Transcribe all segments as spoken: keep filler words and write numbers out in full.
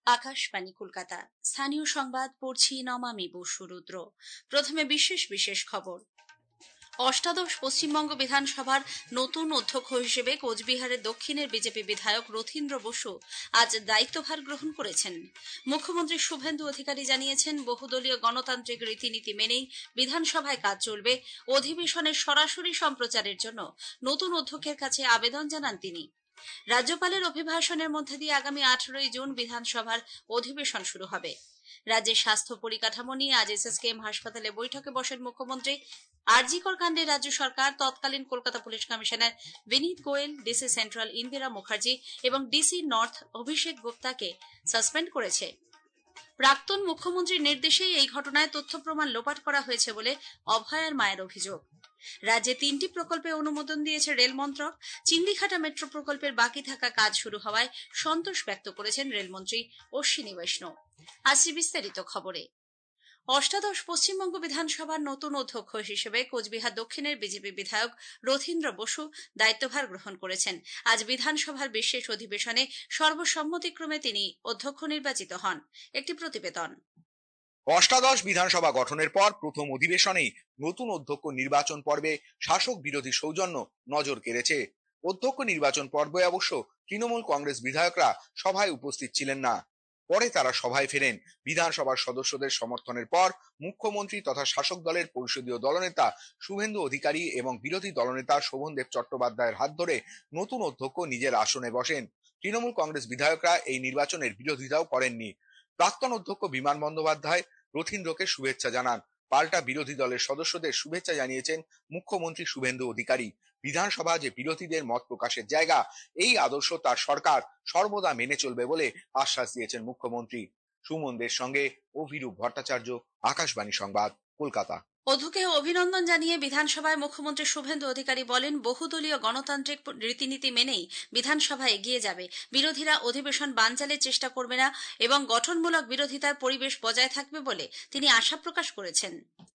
আকাশবাণী কলকাতা। স্থানীয় সংবাদ পড়ছি নমামি বসু রুদ্র। প্রথমে বিশেষ বিশেষ খবর। অষ্টাদশ পশ্চিমবঙ্গ বিধানসভার নতুন অধ্যক্ষ হিসেবে কোচবিহারের দক্ষিণের বিজেপি বিধায়ক রথীন্দ্র বসু আজ দায়িত্বভার গ্রহণ করেছেন। মুখ্যমন্ত্রী শুভেন্দু অধিকারী জানিয়েছেন, বহুদলীয় গণতান্ত্রিক রীতিনীতি মেনেই বিধানসভায় কাজ চলবে। অধিবেশনের সরাসরি সম্প্রচারের জন্য নতুন অধ্যক্ষের কাছে আবেদন জানান তিনি। রাজ্যপালের অভিভাষণের মধ্যে দিয়ে আগামী আঠারোই জুন বিধানসভার অধিবেশন শুরু হবে। রাজ্যের স্বাস্থ্য পরিকাঠামো নিয়ে আজ এসএসকেএম হাসপাতালে বৈঠকে বসেন মুখ্যমন্ত্রী। আরজিকর কাণ্ডে রাজ্য সরকার তৎকালীন Kolkata police commissioner Vineet Goyal, DC central Indira Mukherjee এবং ডিসি নর্থ অভিষেক গুপ্তাকে সাসপেন্ড করেছে। প্রাক্তন মুখ্যমন্ত্রীর নির্দেশেই এই ঘটনায় তথ্য প্রমাণ লোপাট করা হয়েছে বলে অভয়ার মায়ের অভিযোগ। রাজ্যে তিনটি প্রকল্পে অনুমোদন দিয়েছে রেল মন্ত্রক। চিংড়িঘাটা মেট্রো প্রকল্পের বাকি থাকা কাজ শুরু হওয়ায় সন্তোষ ব্যক্ত করেছেন রেলমন্ত্রী অশ্বিনী বৈষ্ণব। আসছি বিস্তারিত খবরে। অষ্টাদশ পশ্চিমবঙ্গ বিধানসভার নতুন অধ্যক্ষ হিসেবে কোচবিহার দক্ষিণের বিজেপি বিধায়ক রথীন্দ্র বসু দায়িত্বভার গ্রহণ করেছেন। আজ বিধানসভার বিশেষ অধিবেশনে সর্বসম্মতিক্রমে তিনি অধ্যক্ষ নির্বাচিত হন। একটি প্রতিবেদন। অষ্টাদশ বিধানসভা গঠনের পর প্রথম অধিবেশনেই নতুন অধ্যক্ষ নির্বাচন পর্বে শাসক বিরোধী সৌজন্য নজর কেড়েছে। অধ্যক্ষ নির্বাচন পর্বে অবশ্য তৃণমূল কংগ্রেস বিধায়করা সভায় উপস্থিত ছিলেন না। পরে তারা সভায় ফেরেন। বিধানসভার সদস্যদের সমর্থনের পর মুখ্যমন্ত্রী তথা শাসক দলের পরিষদীয় দলনেতা শুভেন্দু অধিকারী এবং বিরোধী দলনেতা শোভনদেব চট্টোপাধ্যায়ের হাত ধরে নতুন অধ্যক্ষ নিজের আসনে বসেন। তৃণমূল কংগ্রেস বিধায়করা এই নির্বাচনের বিরোধিতাও করেননি। প্রাক্তন অধ্যক্ষ বিমান বন্দ্যোপাধ্যায় রথীন্দ্রকে শুভেচ্ছা জানান। পাল্টা বিরোধী দলের সদস্যদের শুভেচ্ছা জানিয়েছেন মুখ্যমন্ত্রী শুভেন্দু অধিকারী। বিধানসভা যে বিরোধীদের মত প্রকাশের জায়গা, এই আদর্শ তার সরকার সর্বদা মেনে চলবে বলে আশ্বাস দিয়েছেন মুখ্যমন্ত্রী। সুমনদের সঙ্গে অভিরূপ ভট্টাচার্য, আকাশবাণী সংবাদ, কলকাতা। অধ্যক্ষকে অভিনন্দন জানিয়ে বিধানসভায় মুখ্যমন্ত্রী শুভেন্দু অধিকারী বলেন, বহুদলীয় গণতান্ত্রিক রীতিনীতি মেনেই বিধানসভা এগিয়ে যাবে। বিরোধীরা অধিবেশন বানচালের চেষ্টা করবে না এবং গঠনমূলক বিরোধিতার পরিবেশ বজায় থাকবে বলে তিনি আশা প্রকাশ করেছেন।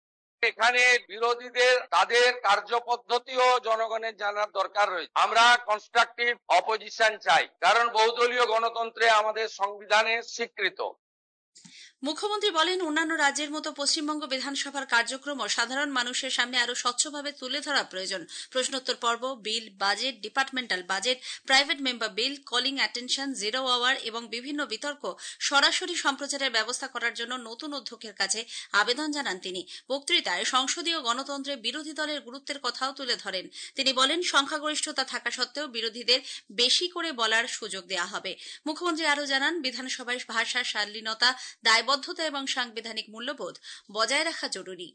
এখানে বিরোধীদের তাদের কার্যপদ্ধতিও জনগণের জানার দরকার রয়েছে। আমরা কনস্ট্রাকটিভ অপোজিশন চাই, কারণ বহুদলীয় গণতন্ত্রে আমাদের সংবিধানে স্বীকৃত। মুখ্যমন্ত্রী বলেন, অন্যান্য রাজ্যের মতো পশ্চিমবঙ্গ বিধানসভার কার্যক্রম সাধারণ মানুষের সামনে আরো স্বচ্ছভাবে তুলে ধরা প্রয়োজন। প্রশ্নোত্তর পর্ব, bill, budget, departmental budget, private member bill, calling attention, zero hour এবং বিভিন্ন বিতর্ক সরাসরি সম্প্রচারের ব্যবস্থা করার জন্য নতুন অধ্যক্ষের কাছে আবেদন জানান তিনি। বক্তৃতায় সংসদীয় গণতন্ত্রে বিরোধী দলের গুরুত্বের কথাও তুলে ধরেন। তিনি বলেন, সংখ্যাগরিষ্ঠতা থাকা সত্ত্বেও বিরোধীদের বেশি করে বলার সুযোগ দেওয়া হবে। মুখ্যমন্ত্রী আরও জানান, বিধানসভায় ভাষার শালীনতা, দায়বদ্ধতা এবং সাংবিধানিক মূল্যবোধ বজায় রাখা জরুরি।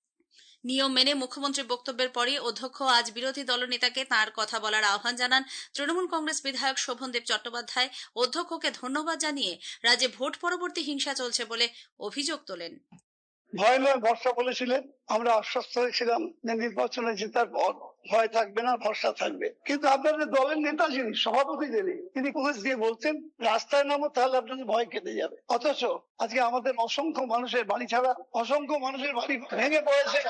নিয়ম মেনে মুখ্যমন্ত্রীর বক্তব্যের পরে অধ্যক্ষ আজ বিরোধী দলনেতাকে তাঁর কথা বলার আহ্বান জানান। তৃণমূল কংগ্রেস বিধায়ক শোভনদেব চট্টোপাধ্যায় অধ্যক্ষকে ধন্যবাদ জানিয়ে রাজ্যে ভোট পরবর্তী হিংসা চলছে বলে অভিযোগ তোলেন। ভয় নয়, ভরসা বলেছিলেন। আমরা আশ্বস্ত হয়েছিলাম যে নির্বাচনে জেতার পর ভয় থাকবে না, ভরসা থাকবে। কিন্তু আপনাদের দলের নেতা যিনি সভাপতি যিনি তিনি পুলিশ দিয়ে বলছেন রাস্তায় নামো, তাহলে আপনাদের ভয় কেটে যাবে। অথচ আজকে আমাদের অসংখ্য মানুষের বাড়ি ছাড়া, অসংখ্য মানুষের বাড়ি ভেঙে পড়েছে।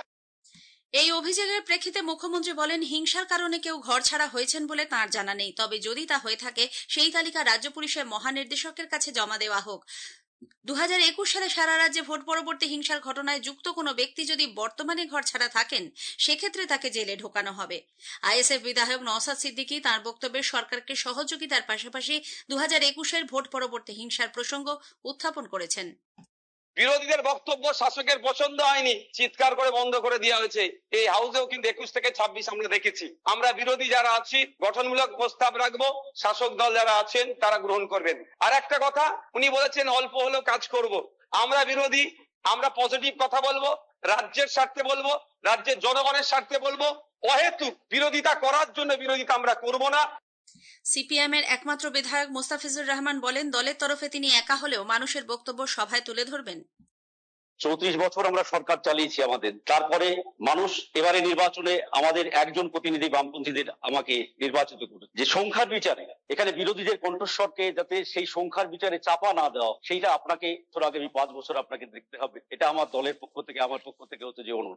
এই অভিযোগের প্রেক্ষিতে মুখ্যমন্ত্রী বলেন, হিংসার কারণে কেউ ঘর ছাড়া হয়েছেন বলে তাঁর জানা নেই। তবে যদি তা হয়ে থাকে সেই তালিকা রাজ্য পুলিশের মহানির্দেশকের কাছে জমা দেওয়া হোক। দু হাজার একুশ সালে সারা রাজ্যে ভোট পরবর্তী হিংসার ঘটনায় যুক্ত কোনো ব্যক্তি যদি বর্তমানে ঘর ছাড়া থাকেন, সেক্ষেত্রে তাকে জেলে ঢোকানো হবে। আইএসএফ বিধায়ক নওশাদ সিদ্দিকী তাঁর বক্তব্যে সরকারকে সহযোগিতার পাশাপাশি দু হাজার একুশের ভোট পরবর্তী হিংসার প্রসঙ্গ উত্থাপন করেছেন। বিরোধীদের বক্তব্য শাসকের পছন্দ হয়নি, চিৎকার করে বন্ধ করে দেওয়া হয়েছে। এই হাউসেও কিন্তু একুশ থেকে ছাব্বিশ আমরা দেখেছি। আমরা বিরোধী যারা আছি গঠনমূলক প্রস্তাব রাখবো, শাসক দল যারা আছেন তারা গ্রহণ করবেন। আর একটা কথা উনি বলেছেন, অল্প হলেও কাজ করব। আমরা বিরোধী, আমরা পজিটিভ কথা বলবো, রাজ্যের স্বার্থে বলবো, রাজ্যের জনগণের স্বার্থে বলবো। অহেতুক বিরোধিতা করার জন্য বিরোধিতা আমরা করব না। সিপিএম এর একমাত্র বিধায়ক মোস্তাফিজুর রহমান বলেন, দলের তরফে তিনি একা হলেও মানুষের বক্তব্য সভায় তুলে ধরবেন। চৌত্রিশ বছর আমরা সরকার চালিয়েছি আমাদের, তারপরে মানুষ এবারে নির্বাচনে আমাদের একজন প্রতিনিধি বামপন্থীদের আমাকে নির্বাচিত করে। যে সংখ্যার বিচারে এখানে বিরোধীদের কণ্ঠস্বরকে যাতে সেই সংখ্যার বিচারে চাপা না দেওয়া, সেইটা আপনাকে আগামী পাঁচ বছর আপনাকে দেখতে হবে। এটা আমার দলের পক্ষ থেকে, আমার পক্ষ থেকে হচ্ছে যে অনুরোধ।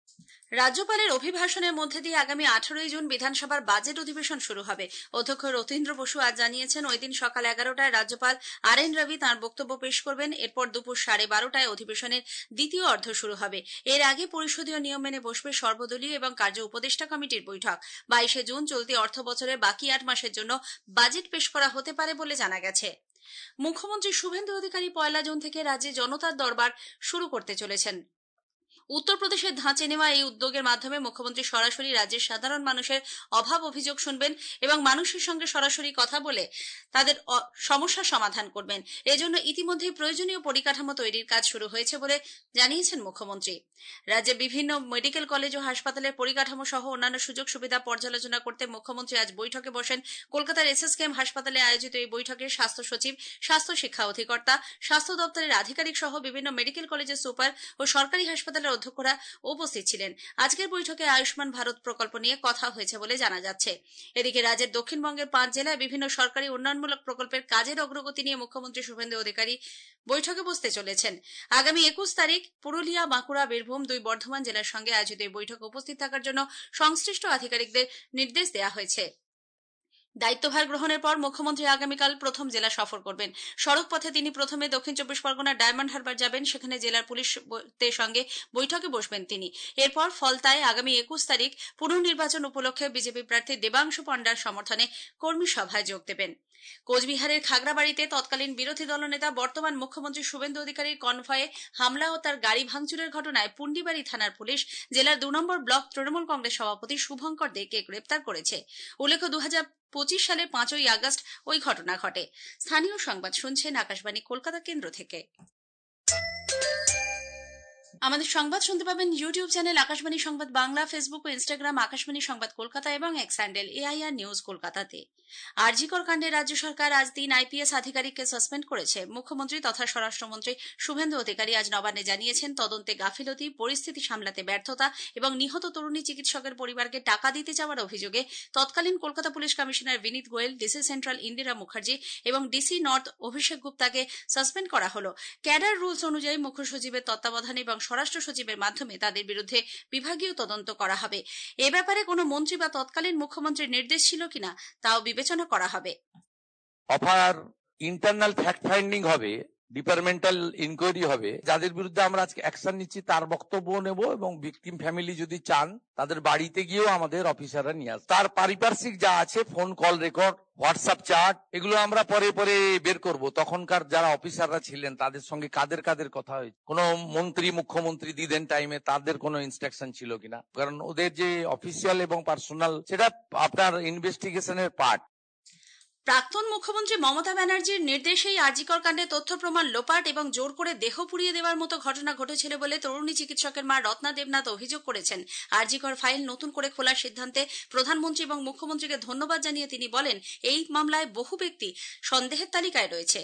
রাজ্যপালের অভিভাষণের মধ্যে দিয়ে আগামী আঠারোই জুন বিধানসভার বাজেট অধিবেশন শুরু হবে। অধ্যক্ষ রতীন্দ্র বসু আজ জানিয়েছেন, ওই দিন সকাল এগারোটায় রাজ্যপাল আর এন রবি তাঁর বক্তব্য পেশ করবেন। এরপর দুপুর সাড়ে বারোটায় অধিবেশনের দ্বিতীয় অর্ধ শুরু হবে। এর আগে পরিষদীয় নিয়ম মেনে বসবে সর্বদলীয় এবং কার্য উপদেষ্টা কমিটির বৈঠক। বাইশে জুন চলতি অর্থ বছরের বাকি আট মাসের জন্য বাজেট পেশ করা হতে পারে বলে জানা গেছে। মুখ্যমন্ত্রী শুভেন্দু অধিকারী পয়লা জুন থেকে রাজ্যে জনতার দরবার শুরু করতে চলেছেন। উত্তরপ্রদেশের ধাঁচে নেওয়া এই উদ্যোগের মাধ্যমে মুখ্যমন্ত্রী সরাসরি রাজ্যের সাধারণ মানুষের অভাব অভিযোগ শুনবেন এবং মানুষের সঙ্গে সরাসরি কথা বলে তাদের সমস্যার সমাধান করবেন। এজন্য ইতিমধ্যেই প্রয়োজনীয় পরিকাঠামো তৈরির কাজ শুরু হয়েছে বলে জানিয়েছেন মুখ্যমন্ত্রী। রাজ্যে বিভিন্ন মেডিকেল কলেজ ও হাসপাতালের পরিকাঠামো সহ অন্যান্য সুযোগ সুবিধা পর্যালোচনা করতে মুখ্যমন্ত্রী আজ বৈঠকে বসেন। কলকাতার এসএসকেএম হাসপাতালে আয়োজিত এই বৈঠকে স্বাস্থ্য সচিব, স্বাস্থ্য শিক্ষা অধিকর্তা, স্বাস্থ্য দপ্তরের আধিকারিক সহ বিভিন্ন মেডিকেল কলেজের সুপার ও সরকারি হাসপাতালের অধ্যক্ষরা উপস্থিত ছিলেন। আজকের বৈঠকে আয়ুষ্মান ভারত প্রকল্প নিয়ে কথা হয়েছে বলে জানা যাচ্ছে। এদিকে রাজ্যের দক্ষিণবঙ্গের পাঁচ জেলায় বিভিন্ন সরকারি উন্নয়নমূলক প্রকল্পের কাজের অগ্রগতি নিয়ে মুখ্যমন্ত্রী শুভেন্দু অধিকারী বৈঠকে বসতে চলেছেন। আগামী একুশ তারিখ পুরুলিয়া, বাঁকুড়া, বীরভূম, দুই বর্ধমান জেলার সঙ্গে আয়োজিত এই বৈঠকে উপস্থিত থাকার জন্য সংশ্লিষ্ট আধিকারিকদের নির্দেশ দেওয়া হয়েছে। দায়িত্বভার গ্রহণের পর মুখ্যমন্ত্রী আগামীকাল প্রথম জেলা সফর করবেন। সড়ক পথে তিনি প্রথমে দক্ষিণ চব্বিশ পরগনার ডায়মন্ড হারবার যাবেন। সেখানে জেলার পুলিশের সঙ্গে বৈঠকে বসবেন তিনি। এরপর ফলতায় আগামী একুশ তারিখ পুনর্নির্বাচন উপলক্ষে বিজেপি প্রার্থী দেবাংশু পাণ্ডার সমর্থনে কর্মী সভায় যোগ দেবেন। কোচবিহারের খাগড়াবাড়িতে তৎকালীন বিরোধী দলনেতা বর্তমান মুখ্যমন্ত্রী শুভেন্দু অধিকারীর কনভয়ে হামলা ও তার গাড়ি ভাঙচুরের ঘটনায় পুন্ডিবাড়ি থানার পুলিশ জেলার দু নম্বর ব্লক তৃণমূল কংগ্রেস সভাপতি শুভঙ্কর দেকে গ্রেপ্তার করেছে। উল্লেখ্য, দু হাজার পঁচিশ সালে পাঁচই আগস্ট ওই ঘটনা ঘটে। স্থানীয় সংবাদ শুনছেন আকাশবাণী কলকাতা কেন্দ্র থেকে। আমাদের সংবাদ শুনতে পাবেন ইউটিউব চ্যানেল আকাশবাণী সংবাদ বাংলা, ফেসবুক ও ইনস্টাগ্রাম আকাশবাণী সংবাদ কলকাতা এবং এক্স হ্যান্ডেল এআইআর নিউজ কলকাতাতে। আরজিকর কাণ্ডে রাজ্য সরকার আজ তিন আইপিএস আধিকারিককে সাসপেন্ড করেছে। মুখ্যমন্ত্রী তথা স্বরাষ্ট্রমন্ত্রী শুভেন্দু অধিকারী আজ নবান্নে জানিয়েছেন, তদন্তে গাফিলতি, পরিস্থিতি সামলাতে ব্যর্থতা এবং নিহত তরুণী চিকিৎসকের পরিবারকে টাকা দিতে যাওয়ার অভিযোগে তৎকালীন Kolkata police commissioner Vineet Goyal, DC central Indira Mukherjee এবং ডিসি নর্থ অভিষেক গুপ্তাকে সাসপেন্ড করা হলো। ক্যাডার রুলস অনুযায়ী মুখ্য সচিবের তত্ত্বাবধানে এবং স্বরাষ্ট্র সচিবের মাধ্যমে তাদের বিরুদ্ধে বিভাগীয় তদন্ত করা হবে। এ ব্যাপারে কোনো মন্ত্রী বা তৎকালীন মুখ্যমন্ত্রীর নির্দেশ ছিল কিনা তাও বিবেচনা করা হবে। অফার ইন্টারনাল ফ্যাক্ট ফাইন্ডিং হবে, ডিপার্টমেন্টাল ইনকোয়ারি হবে। যাদের বিরুদ্ধে আমরা আজকে অ্যাকশন নিচ্ছি তার বক্তব্য নেব এবং ভিকটিম ফ্যামিলি যদি চান তাদের বাড়িতে গিয়েও আমাদের অফিসাররা নিয়ে আসবে। তার পারিপার্শ্বিক যা আছে, phone call record, WhatsApp chat, এগুলো আমরা পরে পরে বের করব। তখনকার যারা অফিসাররা ছিলেন তাদের সঙ্গে কাদের কাদের কথা হয়েছে, কোন মন্ত্রী, মুখ্যমন্ত্রী দিদেন টাইমে তাদের কোনো ইনস্ট্রাকশন ছিল কিনা, কারণ ওদের যে অফিসিয়াল এবং পার্সোনাল সেটা আপনার ইনভেস্টিগেশনের পার্ট। প্রাক্তন মুখ্যমন্ত্রী মমতা ব্যানার্জির নির্দেশেই আরজিকর কাণ্ডে তথ্য প্রমাণ লোপাট এবং জোর করে দেহ পুড়িয়ে দেওয়ার মতো ঘটনা ঘটেছিল বলে তরুণী চিকিৎসকের মা রত্না দেবনাথ অভিযোগ করেছেন। আরজিকর ফাইল নতুন করে খোলার সিদ্ধান্তে প্রধানমন্ত্রী এবং মুখ্যমন্ত্রীকে ধন্যবাদ জানিয়ে তিনি বলেন, এই মামলায় বহু ব্যক্তি সন্দেহের তালিকায় রয়েছে।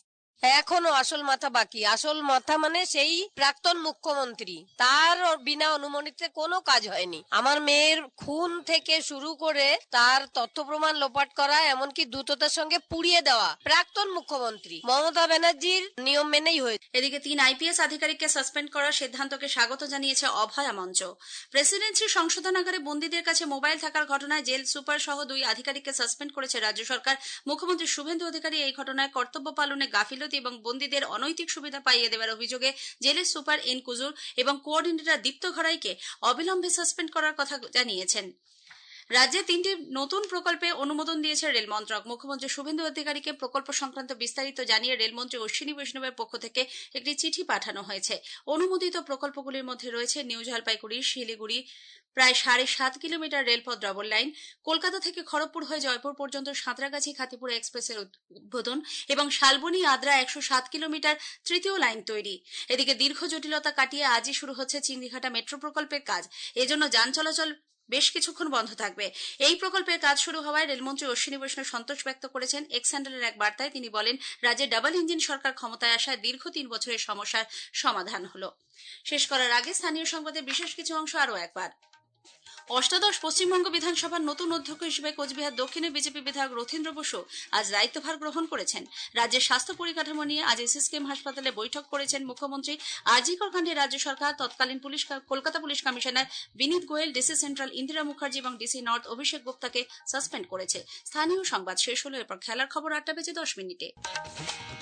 এখনো আসল মাথা বাকি। আসল মাথা মানে সেই প্রাক্তন মুখ্যমন্ত্রী, তার বিনা অনুমতিতে কোনো কাজ হয়নি। আমার মেয়ের খুন থেকে শুরু করে তার তথ্য প্রমাণ লোপাট করা, এমনকি দ্রুততার সঙ্গে পুড়িয়ে দেওয়া প্রাক্তন মুখ্যমন্ত্রী মমতা ব্যানার্জির নিয়ম মেনেই হয়েছে। এদিকে তিন আইপিএস আধিকারিককে সাসপেন্ড করার সিদ্ধান্তকে স্বাগত জানিয়েছে অভয়া মঞ্চ। প্রেসিডেন্সি সংশোধনাগারে বন্দীদের কাছে মোবাইল থাকার ঘটনায় জেল সুপার সহ দুই আধিকারিককে সাসপেন্ড করেছে রাজ্য সরকার। মুখ্যমন্ত্রী শুভেন্দু অধিকারী এই ঘটনায় কর্তব্য পালনে গাফিলতি এবং বন্দীদের অনৈতিক সুবিধা পাইয়ে দেওয়ার অভিযোগে জেলের সুপার এন কুজুর এবং কোঅর্ডিনেটর দীপ্ত ঘরাইকে অবিলম্বে সাসপেন্ড করার কথা জানিয়েছেন। রাজ্যে তিনটি নতুন প্রকল্পে অনুমোদন দিয়েছে রেল মন্ত্রক। মুখ্যমন্ত্রী শুভেন্দু অধিকারীকে প্রকল্প সংক্রান্ত বিস্তারিত জানিয়ে রেলমন্ত্রী অশ্বিনী বৈষ্ণবের পক্ষ থেকে একটি চিঠি পাঠানো হয়েছে। অনুমোদিত প্রকল্পগুলির মধ্যে রয়েছে নিউ জলপাইগুড়ি শিলিগুড়ি প্রায় সাড়ে সাত কিলোমিটার রেলপথ ডবল লাইন, কলকাতা থেকে খড়গপুর হয়ে জয়পুর পর্যন্ত সাঁতরাগাছি খাতিপুর এক্সপ্রেসের উদ্বোধন এবং শালবনী আদ্রা একশো সাত কিলোমিটার তৃতীয় লাইন তৈরি। এদিকে দীর্ঘ জটিলতা কাটিয়ে আজই শুরু হচ্ছে চিংড়িঘাটা মেট্রো প্রকল্পের কাজ। এজন্য যান চলাচল বেশ কিছুক্ষণ বন্ধ থাকবে। এই প্রকল্পের কাজ শুরু হওয়ায় রেলমন্ত্রী অশ্বিনী বৈষ্ণব সন্তোষ ব্যক্ত করেছেন। এক্স হ্যান্ডেলের এক বার্তায় তিনি বলেন, রাজ্যে ডাবল ইঞ্জিন সরকার ক্ষমতায় আসায় দীর্ঘ তিন বছরের সমস্যার সমাধান হলো। শেষ করার আগে স্থানীয় সংবাদের বিশেষ কিছু অংশ আরও একবার। অষ্টাদশ পশ্চিমবঙ্গ বিধানসভার নতুন অধ্যক্ষ হিসেবে কোচবিহার দক্ষিণের বিজেপি বিধায়ক রথীন্দ্র বসু আজ দায়িত্বভার গ্রহণ করেছেন। রাজ্যের স্বাস্থ্য পরিকাঠামো নিয়ে আজ এসএসকেএম হাসপাতালে বৈঠক করেছেন মুখ্যমন্ত্রী। আরজিকর কাণ্ডে রাজ্য সরকার তৎকালীন police Kolkata police commissioner Vineet Goyal, DC central Indira Mukherjee এবং ডিসি নর্থ অভিষেক গুপ্তাকে সাসপেন্ড করেছে। স্থানীয় সংবাদ শেষ হলো, এরপর খেলার খবর আটটা বেজে দশ মিনিটে।